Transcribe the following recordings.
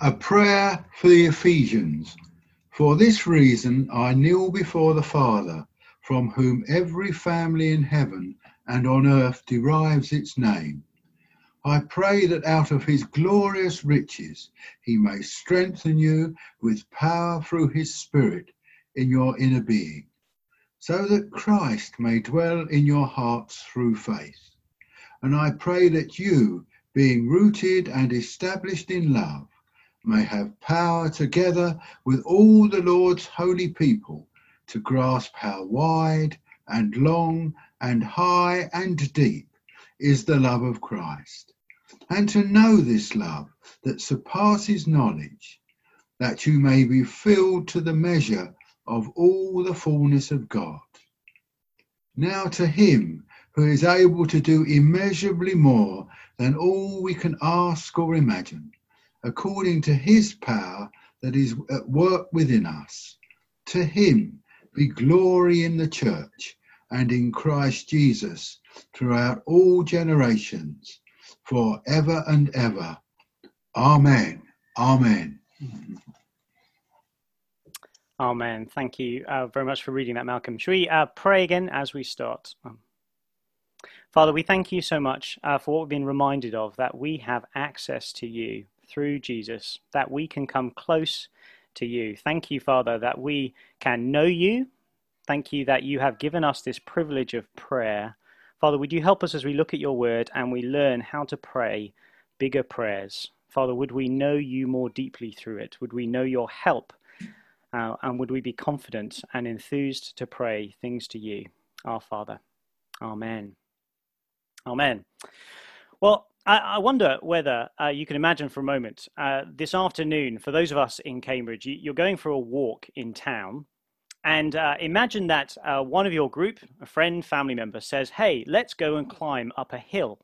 A prayer for the Ephesians. For this reason I kneel before the Father, from whom every family in heaven and on earth derives its name. I pray that out of his glorious riches he may strengthen you with power through his Spirit in your inner being, so that Christ may dwell in your hearts through faith. And I pray that you, being rooted and established in love, may have power together with all the Lord's holy people to grasp how wide and long and high and deep is the love of Christ, and to know this love that surpasses knowledge, that you may be filled to the measure of all the fullness of God. Now to him who is able to do immeasurably more than all we can ask or imagine, according to his power that is at work within us. To him be glory in the church and in Christ Jesus throughout all generations, forever and ever. Amen. Amen. Amen. Thank you very much for reading that, Malcolm. Shall we pray again as we start? Father, we thank you so much for what we've been reminded of, that we have access to you through Jesus, that we can come close to you. Thank you, Father, that we can know you. Thank you that you have given us this privilege of prayer. Father, would you help us as we look at your word and we learn how to pray bigger prayers? Father, would we know you more deeply through it? Would we know your help? And would we be confident and enthused to pray things to you, our Father? Amen. Amen. Well, I wonder whether you can imagine for a moment, this afternoon, for those of us in Cambridge, you're going for a walk in town, and imagine that one of your group, a friend, family member, says, hey, let's go and climb up a hill.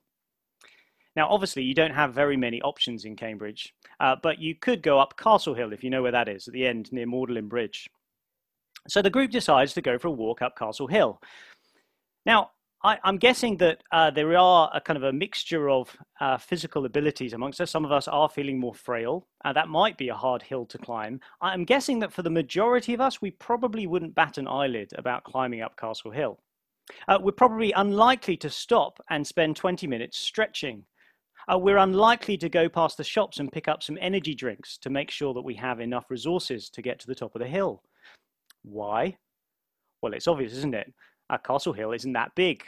Now, obviously, you don't have very many options in Cambridge, but you could go up Castle Hill, if you know where that is, at the end near Magdalen Bridge. So the group decides to go for a walk up Castle Hill. Now, I'm guessing that there are a kind of a mixture of physical abilities amongst us. Some of us are feeling more frail. That might be a hard hill to climb. I'm guessing that for the majority of us, we probably wouldn't bat an eyelid about climbing up Castle Hill. We're probably unlikely to stop and spend 20 minutes stretching. We're unlikely to go past the shops and pick up some energy drinks to make sure that we have enough resources to get to the top of the hill. Why? Well, it's obvious, isn't it? Castle Hill isn't that big.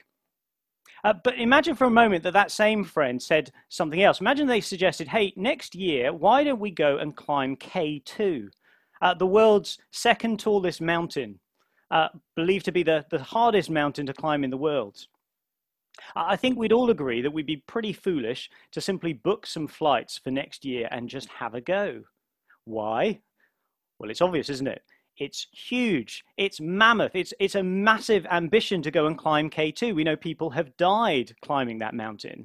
But imagine for a moment that that same friend said something else. Imagine they suggested, hey, next year, why don't we go and climb K2, the world's second tallest mountain, believed to be the hardest mountain to climb in the world. I think we'd all agree that we'd be pretty foolish to simply book some flights for next year and just have a go. Why? Well, it's obvious, isn't it? It's huge. It's mammoth. It's a massive ambition to go and climb K2. We know people have died climbing that mountain.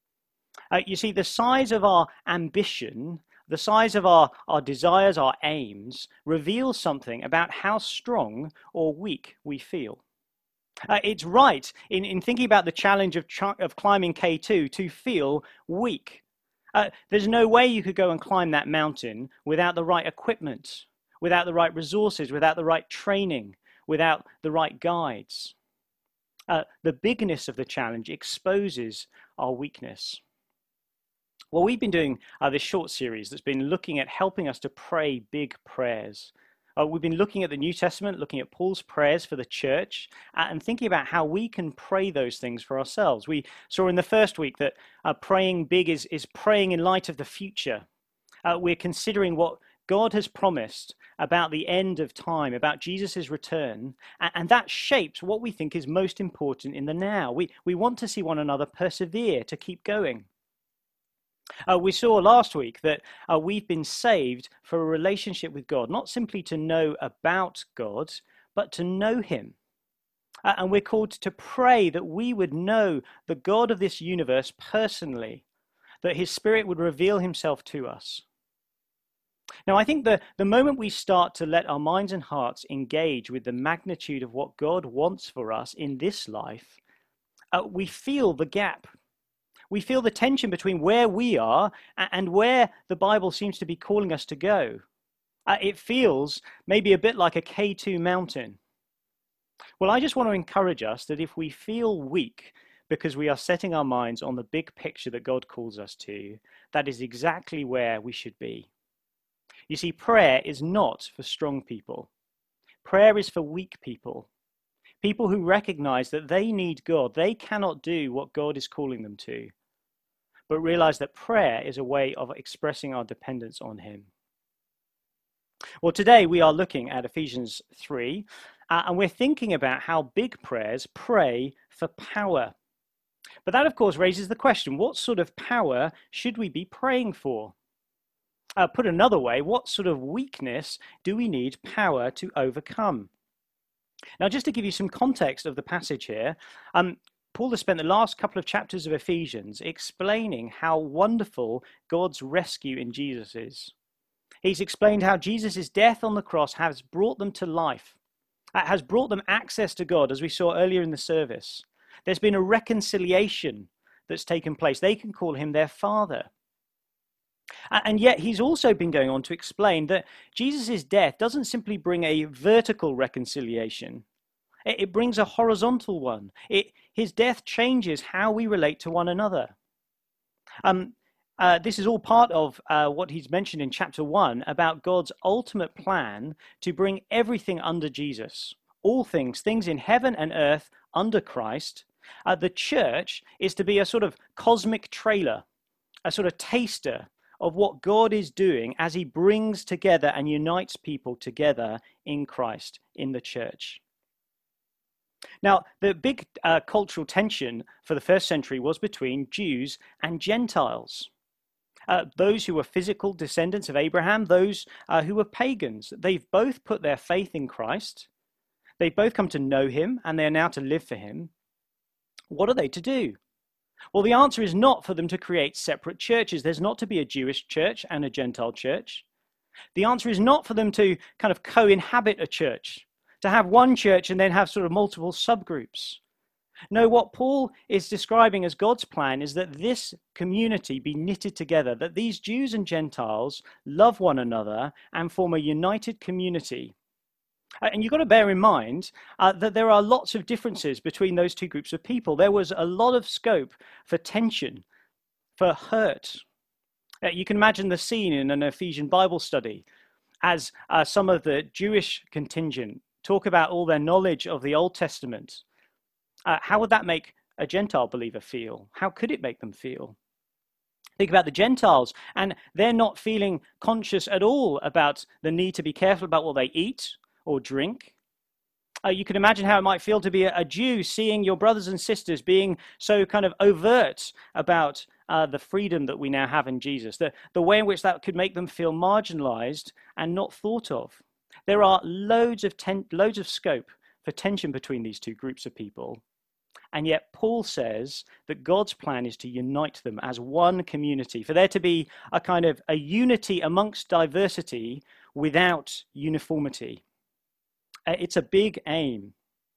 You see, the size of our ambition, the size of our desires, our aims, reveals something about how strong or weak we feel. It's right in thinking about the challenge of climbing K2 to feel weak. There's no way you could go and climb that mountain without the right equipment, without the right resources, without the right training, without the right guides. The bigness of the challenge exposes our weakness. Well, we've been doing this short series that's been looking at helping us to pray big prayers. We've been looking at the New Testament, looking at Paul's prayers for the church, and thinking about how we can pray those things for ourselves. We saw in the first week that praying big is praying in light of the future. We're considering what God has promised about the end of time, about Jesus' return, and that shapes what we think is most important in the now. We want to see one another persevere, to keep going. We saw last week that we've been saved for a relationship with God, not simply to know about God, but to know him. And we're called to pray that we would know the God of this universe personally, that his Spirit would reveal himself to us. Now, I think the moment we start to let our minds and hearts engage with the magnitude of what God wants for us in this life, we feel the gap. We feel the tension between where we are and where the Bible seems to be calling us to go. It feels maybe a bit like a K2 mountain. Well, I just want to encourage us that if we feel weak because we are setting our minds on the big picture that God calls us to, that is exactly where we should be. You see, prayer is not for strong people. Prayer is for weak people. People who recognize that they need God. They cannot do what God is calling them to, but realize that prayer is a way of expressing our dependence on Him. Well, today we are looking at Ephesians 3, and we're thinking about how big prayers pray for power. But that, of course, raises the question, what sort of power should we be praying for? Put another way, what sort of weakness do we need power to overcome? Now, just to give you some context of the passage here, Paul has spent the last couple of chapters of Ephesians explaining how wonderful God's rescue in Jesus is. He's explained how Jesus' death on the cross has brought them to life, has brought them access to God, as we saw earlier in the service. There's been a reconciliation that's taken place. They can call him their Father. And yet he's also been going on to explain that Jesus' death doesn't simply bring a vertical reconciliation. It brings a horizontal one. His death changes how we relate to one another. This is all part of what he's mentioned in chapter 1 about God's ultimate plan to bring everything under Jesus. All things in heaven and earth under Christ. The church is to be a sort of cosmic trailer, a sort of taster of what God is doing as he brings together and unites people together in Christ, in the church. Now, the big cultural tension for the first century was between Jews and Gentiles. Those who were physical descendants of Abraham, those who were pagans. They've both put their faith in Christ. They've both come to know him, and they are now to live for him. What are they to do? Well, the answer is not for them to create separate churches. There's not to be a Jewish church and a Gentile church. The answer is not for them to kind of co-inhabit a church, to have one church and then have sort of multiple subgroups. No, what Paul is describing as God's plan is that this community be knitted together, that these Jews and Gentiles love one another and form a united community. And you've got to bear in mind that there are lots of differences between those two groups of people. There was a lot of scope for tension, for hurt. You can imagine the scene in an Ephesian Bible study as some of the Jewish contingent talk about all their knowledge of the Old Testament. How would that make a Gentile believer feel? How could it make them feel? Think about the Gentiles, and they're not feeling conscious at all about the need to be careful about what they eat or drink. You can imagine how it might feel to be a Jew seeing your brothers and sisters being so kind of overt about the freedom that we now have in Jesus, the way in which that could make them feel marginalized and not thought of. There are loads of scope for tension between these two groups of people. And yet Paul says that God's plan is to unite them as one community, for there to be a kind of a unity amongst diversity without uniformity. It's a big aim.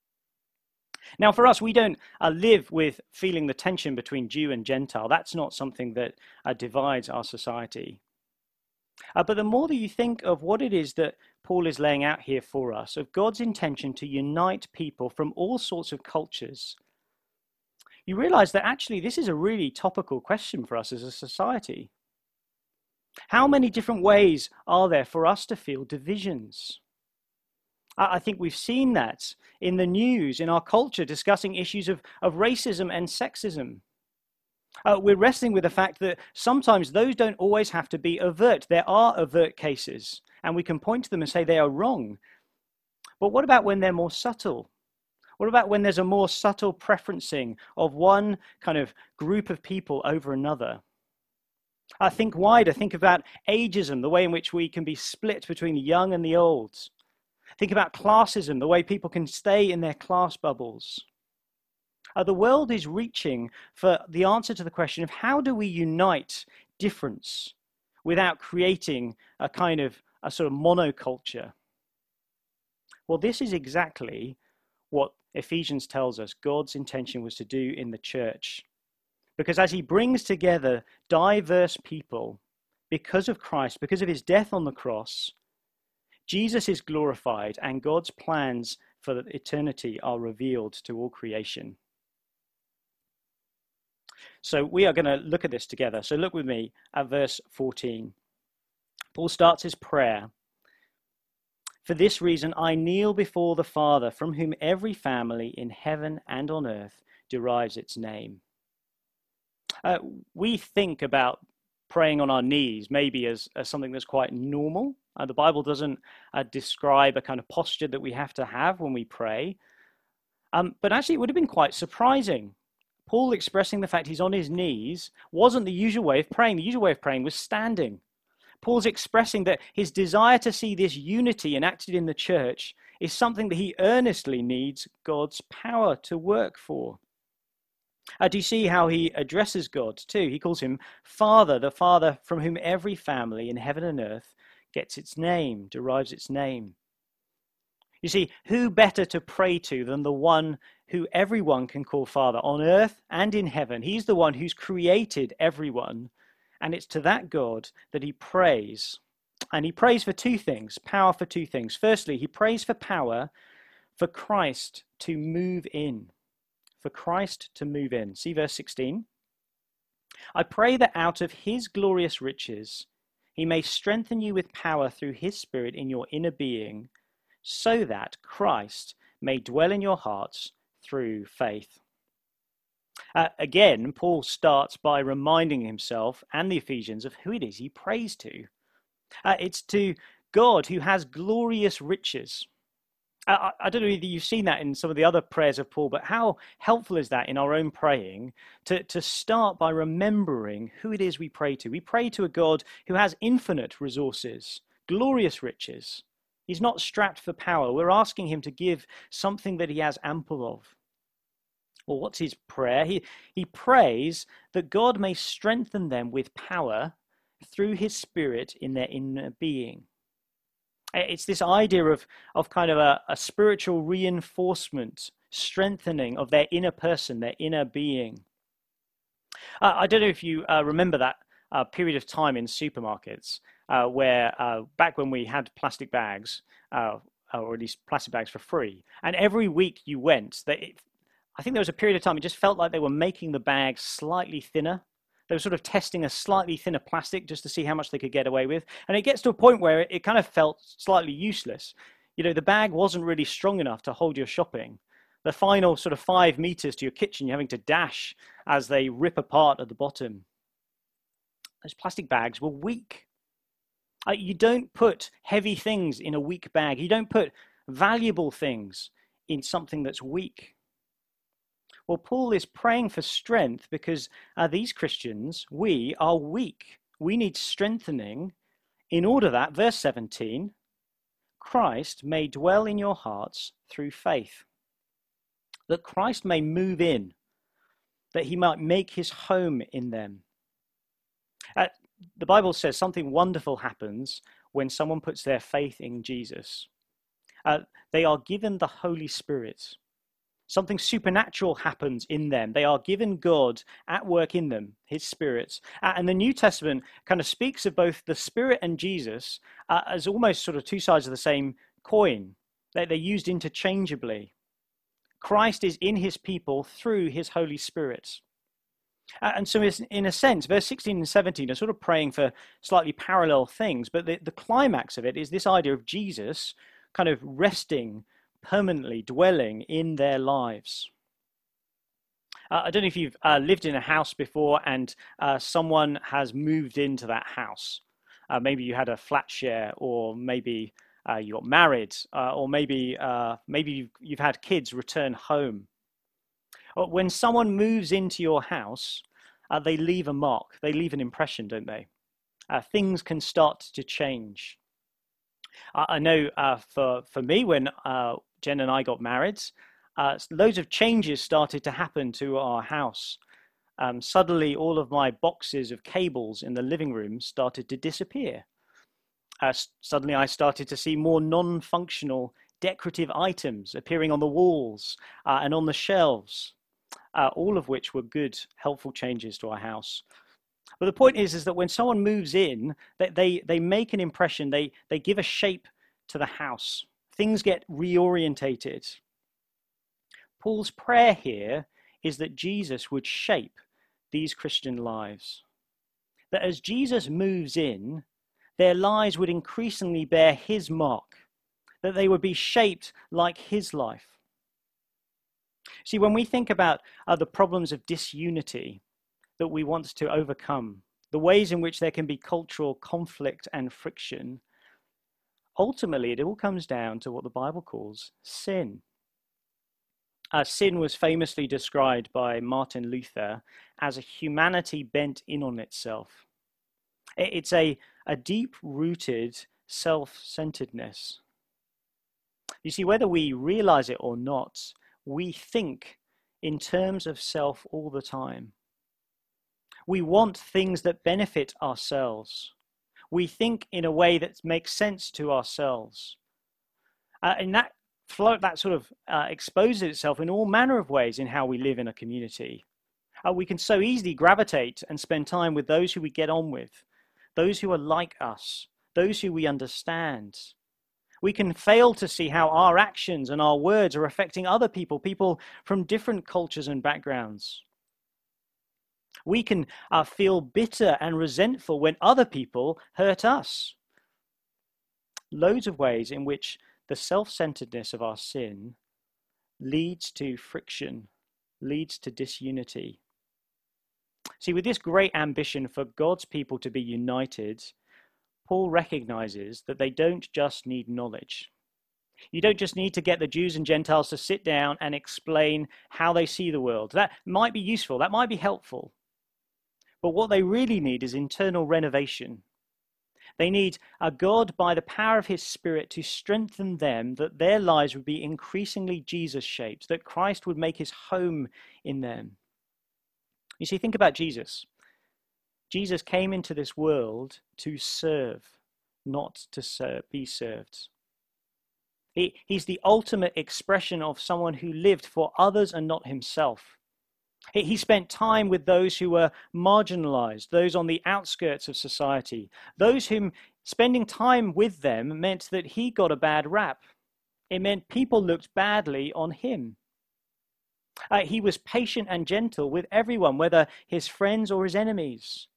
Now, for us, we don't live with feeling the tension between Jew and Gentile. That's not something that divides our society. But the more that you think of what it is that Paul is laying out here for us, of God's intention to unite people from all sorts of cultures, you realize that actually this is a really topical question for us as a society. How many different ways are there for us to feel divisions? I think we've seen that in the news, in our culture, discussing issues of racism and sexism. We're wrestling with the fact that sometimes those don't always have to be overt. There are overt cases, and we can point to them and say they are wrong. But what about when they're more subtle? What about when there's a more subtle preferencing of one kind of group of people over another? Think wider. Think about ageism, the way in which we can be split between the young and the old. Think about classism, the way people can stay in their class bubbles. The world is reaching for the answer to the question of how do we unite difference without creating a sort of monoculture? Well, this is exactly what Ephesians tells us God's intention was to do in the church. Because as he brings together diverse people because of Christ, because of his death on the cross, Jesus is glorified and God's plans for eternity are revealed to all creation. So we are going to look at this together. So look with me at verse 14. Paul starts his prayer. For this reason, I kneel before the Father, from whom every family in heaven and on earth derives its name. We think about praying on our knees maybe as something that's quite normal. The Bible doesn't describe a kind of posture that we have to have when we pray. But actually, it would have been quite surprising. Paul expressing the fact he's on his knees wasn't the usual way of praying. The usual way of praying was standing. Paul's expressing that his desire to see this unity enacted in the church is something that he earnestly needs God's power to work for. Do you see how he addresses God too? He calls him Father, the Father from whom every family in heaven and earth gets its name, derives its name. You see, who better to pray to than the one who everyone can call Father on earth and in heaven? He's the one who's created everyone. And it's to that God that he prays. And he prays for two things, power for two things. Firstly, he prays for power for Christ to move in. For Christ to move in. See verse 16. I pray that out of his glorious riches he may strengthen you with power through his Spirit in your inner being, so that Christ may dwell in your hearts through faith. Again, Paul starts by reminding himself and the Ephesians of who it is he prays to. It's to God who has glorious riches. I don't know whether you've seen that in some of the other prayers of Paul, but how helpful is that in our own praying to start by remembering who it is we pray to. We pray to a God who has infinite resources, glorious riches. He's not strapped for power. We're asking him to give something that he has ample of. Well, what's his prayer? He prays that God may strengthen them with power through his Spirit in their inner being. It's this idea of kind of a spiritual reinforcement, strengthening of their inner person, their inner being. I don't know if you remember that period of time in supermarkets where back when we had plastic bags, or at least plastic bags for free, and every week you went, I think there was a period of time it just felt like they were making the bags slightly thinner. They were sort of testing a slightly thinner plastic just to see how much they could get away with. And it gets to a point where it kind of felt slightly useless. You know, the bag wasn't really strong enough to hold your shopping. The final sort of 5 meters to your kitchen, you're having to dash as they rip apart at the bottom. Those plastic bags were weak. You don't put heavy things in a weak bag. You don't put valuable things in something that's weak. Well, Paul is praying for strength because these Christians, we are weak. We need strengthening in order that, verse 17, Christ may dwell in your hearts through faith. That Christ may move in, that he might make his home in them. The Bible says something wonderful happens when someone puts their faith in Jesus. They are given the Holy Spirit. Something supernatural happens in them. They are given God at work in them, his Spirit. And the New Testament kind of speaks of both the Spirit and Jesus as almost sort of two sides of the same coin. They're used interchangeably. Christ is in his people through his Holy Spirit. And so in a sense, verse 16 and 17 are sort of praying for slightly parallel things, but the climax of it is this idea of Jesus kind of resting permanently, dwelling in their lives. I don't know if you've lived in a house before and someone has moved into that house. Maybe you had a flat share, or maybe you got married, or maybe you've had kids return home. When someone moves into your house, they leave a mark. They leave an impression, don't they? Things can start to change. I know for me, when Jen and I got married, loads of changes started to happen to our house. Suddenly, all of my boxes of cables in the living room started to disappear. Suddenly, I started to see more non-functional decorative items appearing on the walls and on the shelves. all of which were good, helpful changes to our house. But the point is that when someone moves in, they make an impression, they give a shape to the house. Things get reorientated. Paul's prayer here is that Jesus would shape these Christian lives. That as Jesus moves in, their lives would increasingly bear his mark, that they would be shaped like his life. See, when we think about the problems of disunity that we want to overcome, the ways in which there can be cultural conflict and friction, ultimately it all comes down to what the Bible calls sin. Sin was famously described by Martin Luther as a humanity bent in on itself. It's a deep-rooted self-centeredness. You see, whether we realize it or not, we think in terms of self all the time. We want things that benefit ourselves. We think in a way that makes sense to ourselves. And that sort of exposes itself in all manner of ways in how we live in a community. We can so easily gravitate and spend time with those who we get on with, those who are like us, those who we understand. We can fail to see how our actions and our words are affecting other people, people from different cultures and backgrounds. We can feel bitter and resentful when other people hurt us. Loads of ways in which the self-centeredness of our sin leads to friction, leads to disunity. See, with this great ambition for God's people to be united, Paul recognizes that they don't just need knowledge. You don't just need to get the Jews and Gentiles to sit down and explain how they see the world. That might be useful, that might be helpful. But what they really need is internal renovation. They need a God by the power of his Spirit to strengthen them, that their lives would be increasingly Jesus-shaped, that Christ would make his home in them. You see, think about Jesus. Jesus came into this world to serve, not to be served. He's the ultimate expression of someone who lived for others and not himself. He spent time with those who were marginalized, those on the outskirts of society, those whom spending time with them meant that he got a bad rap. It meant people looked badly on him. He was patient and gentle with everyone, whether his friends or his enemies.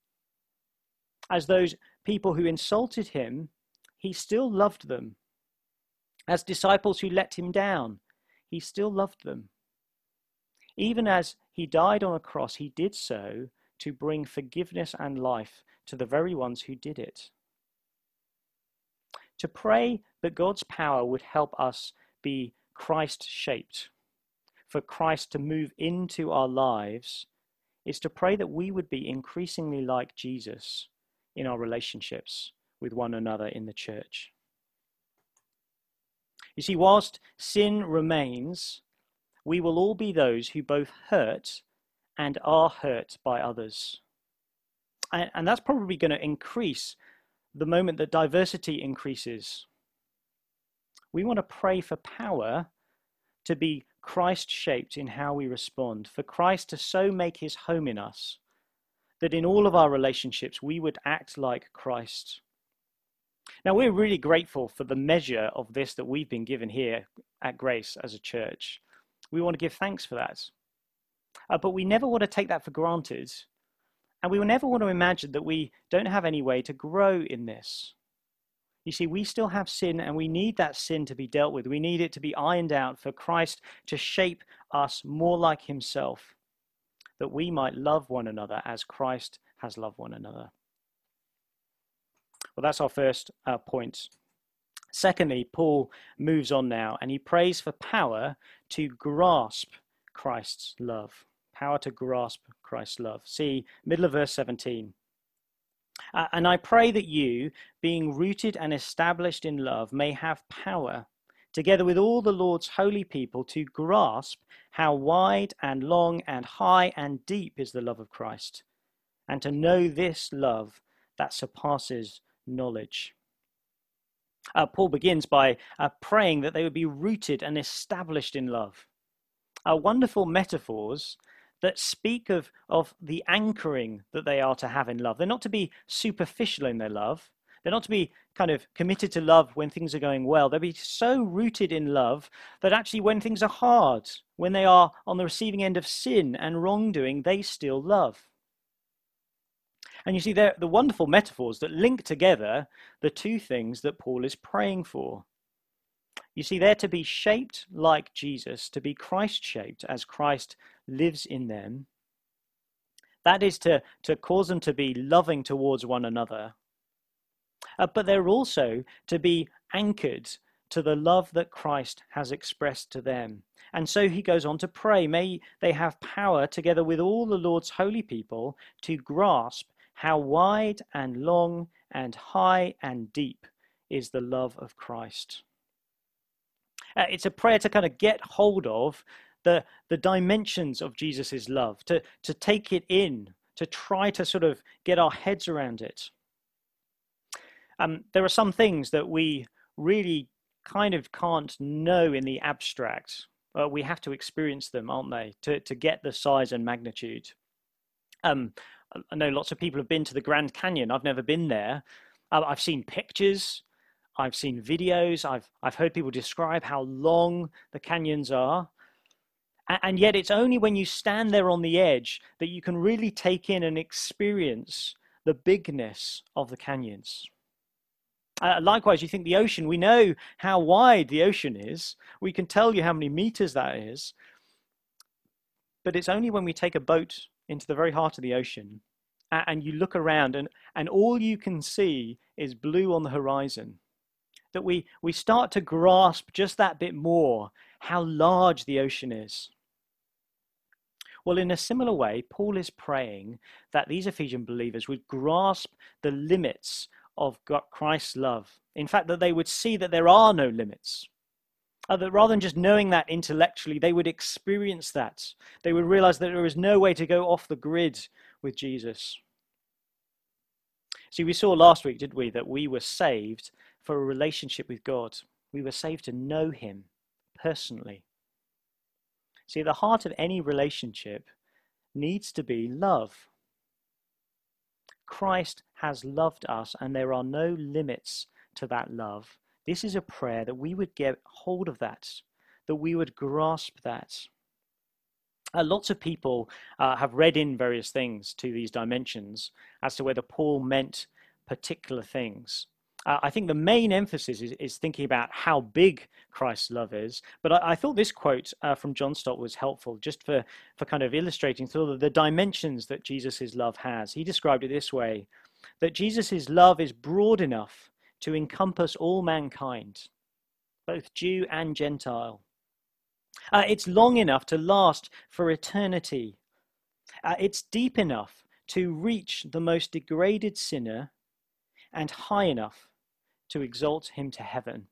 As those people who insulted him, he still loved them. As disciples who let him down, he still loved them. Even as he died on a cross, he did so to bring forgiveness and life to the very ones who did it. To pray that God's power would help us be Christ-shaped, for Christ to move into our lives, is to pray that we would be increasingly like Jesus in our relationships with one another in the church. You see, whilst sin remains, we will all be those who both hurt and are hurt by others. And that's probably going to increase the moment that diversity increases. We want to pray for power to be Christ-shaped in how we respond, for Christ to so make his home in us that in all of our relationships we would act like Christ. Now, we're really grateful for the measure of this that we've been given here at Grace as a church. We want to give thanks for that. But we never want to take that for granted. And we will never want to imagine that we don't have any way to grow in this. You see, we still have sin, and we need that sin to be dealt with. We need it to be ironed out for Christ to shape us more like himself, that we might love one another as Christ has loved one another. Well, that's our first point. Secondly, Paul moves on now, and he prays for power to grasp Christ's love. Power to grasp Christ's love. See, middle of verse 17. And I pray that you, being rooted and established in love, may have power, together with all the Lord's holy people, to grasp how wide and long and high and deep is the love of Christ, and to know this love that surpasses knowledge. Paul begins by praying that they would be rooted and established in love. Wonderful metaphors that speak of the anchoring that they are to have in love. They're not to be superficial in their love. They're not to be kind of committed to love when things are going well. They'll be so rooted in love that actually when things are hard, when they are on the receiving end of sin and wrongdoing, they still love. And you see, they're the wonderful metaphors that link together the two things that Paul is praying for. You see, they're to be shaped like Jesus, to be Christ-shaped as Christ lives in them. That is to cause them to be loving towards one another. But they're also to be anchored to the love that Christ has expressed to them. And so he goes on to pray, may they have power together with all the Lord's holy people to grasp how wide and long and high and deep is the love of Christ. It's a prayer to kind of get hold of the dimensions of Jesus's love, to take it in, to try to sort of get our heads around it. There are some things that we really kind of can't know in the abstract. We have to experience them, aren't they, to get the size and magnitude. I know lots of people have been to the Grand Canyon. I've never been there. I've seen pictures. I've seen videos. I've heard people describe how long the canyons are. And yet it's only when you stand there on the edge that you can really take in and experience the bigness of the canyons. Likewise, you think the ocean, we know how wide the ocean is. We can tell you how many meters that is. But it's only when we take a boat into the very heart of the ocean and you look around and all you can see is blue on the horizon that we start to grasp just that bit more how large the ocean is. Well, in a similar way, Paul is praying that these Ephesian believers would grasp the limits of Christ's love. In fact, that they would see that there are no limits. That rather than just knowing that intellectually, they would experience that. They would realize that there is no way to go off the grid with Jesus. See, we saw last week, didn't we, that we were saved for a relationship with God. We were saved to know him personally. See, the heart of any relationship needs to be love. Christ has loved us and there are no limits to that love. This is a prayer that we would get hold of that we would grasp that. Lots of people have read in various things to these dimensions as to whether Paul meant particular things. I think the main emphasis is thinking about how big Christ's love is. But I thought this quote from John Stott was helpful just for kind of illustrating sort of the dimensions that Jesus' love has. He described it this way, that Jesus' love is broad enough to encompass all mankind, both Jew and Gentile. It's long enough to last for eternity. It's deep enough to reach the most degraded sinner and high enough to exalt him to heaven.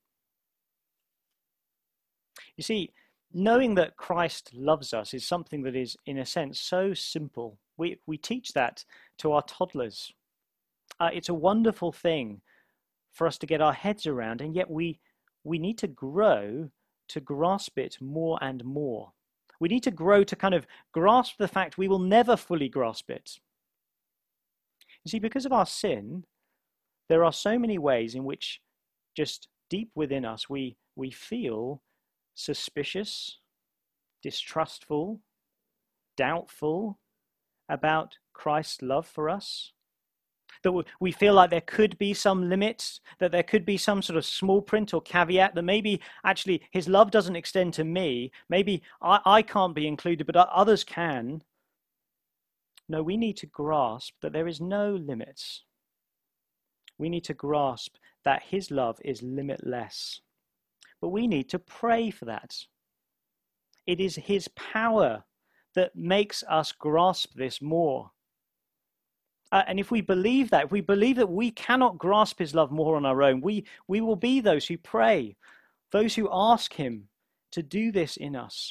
You see, knowing that Christ loves us is something that is, in a sense, so simple. We teach that to our toddlers. It's a wonderful thing for us to get our heads around, and yet we need to grow to grasp it more and more. We need to grow to kind of grasp the fact we will never fully grasp it. You see, because of our sin, there are so many ways in which just deep within us we feel suspicious, distrustful, doubtful about Christ's love for us. That we feel like there could be some limits, that there could be some sort of small print or caveat, that maybe actually his love doesn't extend to me. Maybe I can't be included, but others can. No, we need to grasp that there is no limits. We need to grasp that his love is limitless. But we need to pray for that. It is his power that makes us grasp this more. And if we believe that, if we believe that we cannot grasp his love more on our own, we will be those who pray, those who ask him to do this in us.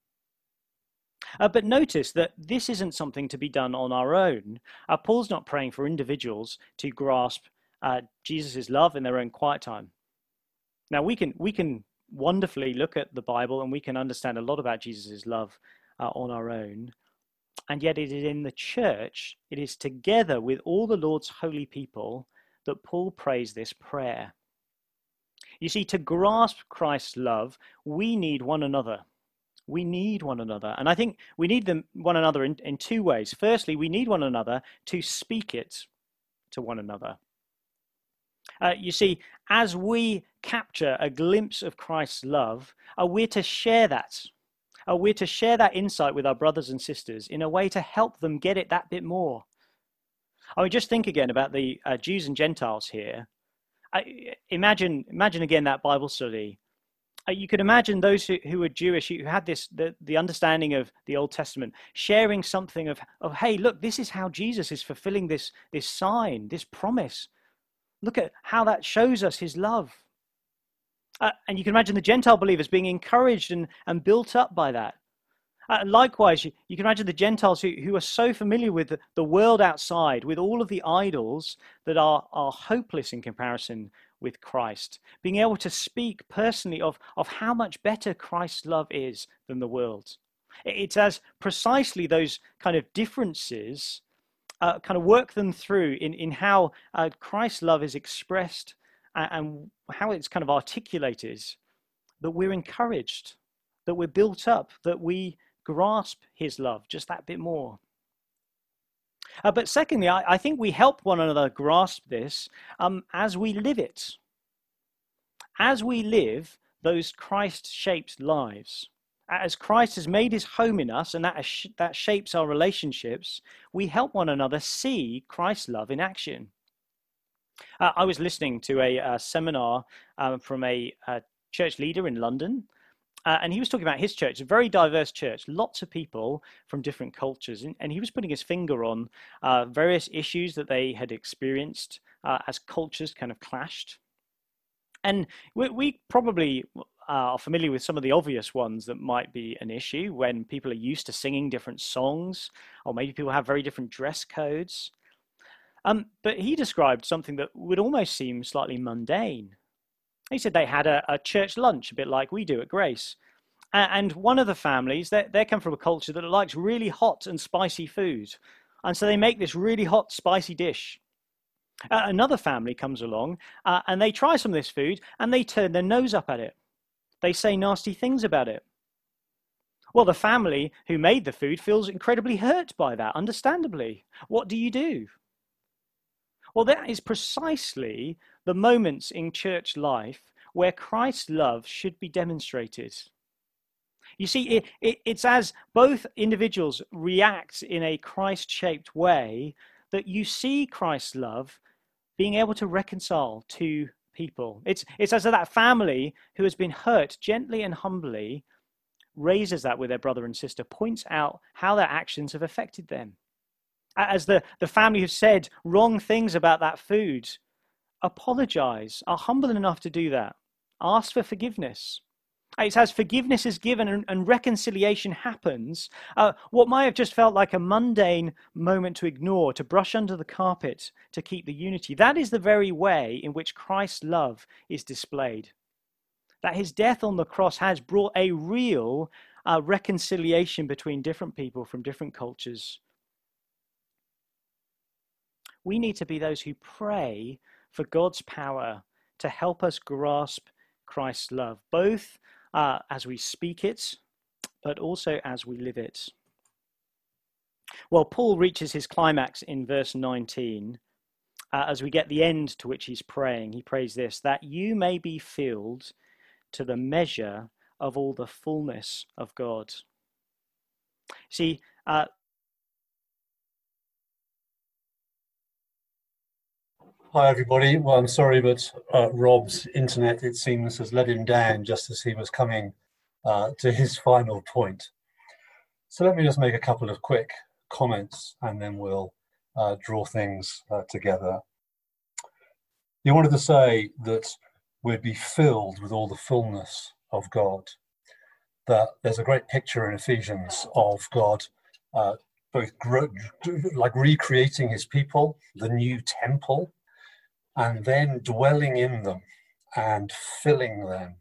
But notice that this isn't something to be done on our own. Paul's not praying for individuals to grasp Jesus' love in their own quiet time. Now, we can wonderfully look at the Bible and we can understand a lot about Jesus' love on our own. And yet it is in the church, it is together with all the Lord's holy people that Paul prays this prayer. You see, to grasp Christ's love, we need one another. We need one another. And I think we need one another in two ways. Firstly, we need one another to speak it to one another. You see, as we capture a glimpse of Christ's love, we're to share that. We're to share that insight with our brothers and sisters in a way to help them get it that bit more. I mean, just think again about the Jews and Gentiles here. Imagine again that Bible study. You could imagine those who were Jewish, who had the understanding of the Old Testament, sharing something of, hey, look, this is how Jesus is fulfilling this sign, this promise. Look at how that shows us his love. And you can imagine the Gentile believers being encouraged and built up by that. Likewise, you can imagine the Gentiles who are so familiar with the world outside, with all of the idols that are hopeless in comparison with Christ, being able to speak personally of how much better Christ's love is than the world. It's as precisely those kind of differences kind of work them through in how Christ's love is expressed and how it's kind of articulated, that we're encouraged, that we're built up, that we grasp his love just that bit more. But secondly, I think we help one another grasp this as we live it. As we live those Christ-shaped lives, as Christ has made his home in us and that shapes our relationships, we help one another see Christ's love in action. I was listening to a seminar from a church leader in London, and he was talking about his church, a very diverse church, lots of people from different cultures. And he was putting his finger on various issues that they had experienced as cultures kind of clashed. And we probably are familiar with some of the obvious ones that might be an issue when people are used to singing different songs, or maybe people have very different dress codes. But he described something that would almost seem slightly mundane. He said they had a church lunch, a bit like we do at Grace. And one of the families, they come from a culture that likes really hot and spicy food. And so they make this really hot, spicy dish. Another family comes along and they try some of this food and they turn their nose up at it. They say nasty things about it. Well, the family who made the food feels incredibly hurt by that, understandably. What do you do? Well, that is precisely the moments in church life where Christ's love should be demonstrated. You see, it's as both individuals react in a Christ-shaped way that you see Christ's love being able to reconcile two people. It's as that family who has been hurt gently and humbly raises that with their brother and sister, points out how their actions have affected them. As the family who said wrong things about that food, apologize, are humble enough to do that, ask for forgiveness. It's as forgiveness is given and reconciliation happens, what might have just felt like a mundane moment to ignore, to brush under the carpet, to keep the unity. That is the very way in which Christ's love is displayed. That his death on the cross has brought a real reconciliation between different people from different cultures. We need to be those who pray for God's power to help us grasp Christ's love, both as we speak it, but also as we live it. Well, Paul reaches his climax in verse 19. As we get the end to which he's praying, he prays this, that you may be filled to the measure of all the fullness of God. See, Hi everybody. Well, I'm sorry, but Rob's internet, it seems, has let him down just as he was coming to his final point. So let me just make a couple of quick comments and then we'll draw things together. You wanted to say that we'd be filled with all the fullness of God, that there's a great picture in Ephesians of God both like recreating his people, the new temple, and then dwelling in them and filling them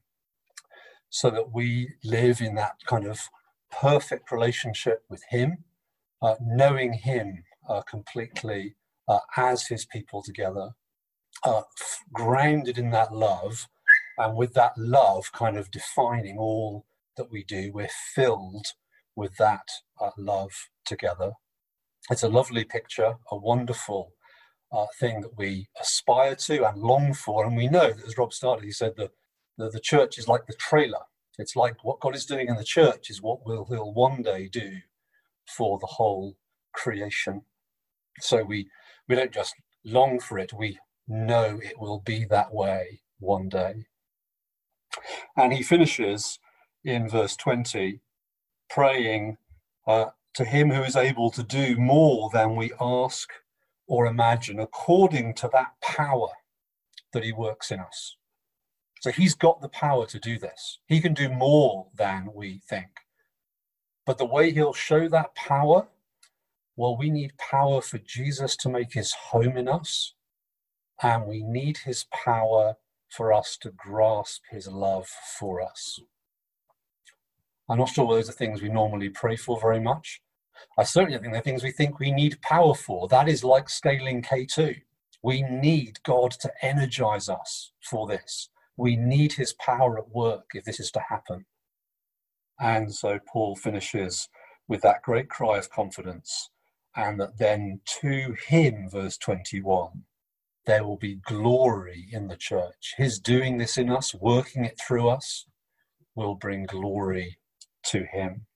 so that we live in that kind of perfect relationship with him knowing him completely as his people together, grounded in that love, and with that love kind of defining all that we do. We're filled with that love together. It's a lovely picture, a wonderful thing that we aspire to and long for. And we know that, as Rob started, he said that the church is like the trailer. It's like what God is doing in the church is what he'll one day do for the whole creation. So we don't just long for it, we know it will be that way one day. And he finishes in verse 20, praying to him who is able to do more than we ask or imagine, according to that power that he works in us. So he's got the power to do this. He can do more than we think. But the way he'll show that power, well, we need power for Jesus to make his home in us. And we need his power for us to grasp his love for us. I'm not sure those are things we normally pray for very much. I certainly think they're things we think we need power for. That is like scaling K2. We need God to energize us for this. We need his power at work if this is to happen. And so Paul finishes with that great cry of confidence, and that then to him, verse 21, there will be glory in the church. His doing this in us, working it through us, will bring glory to him.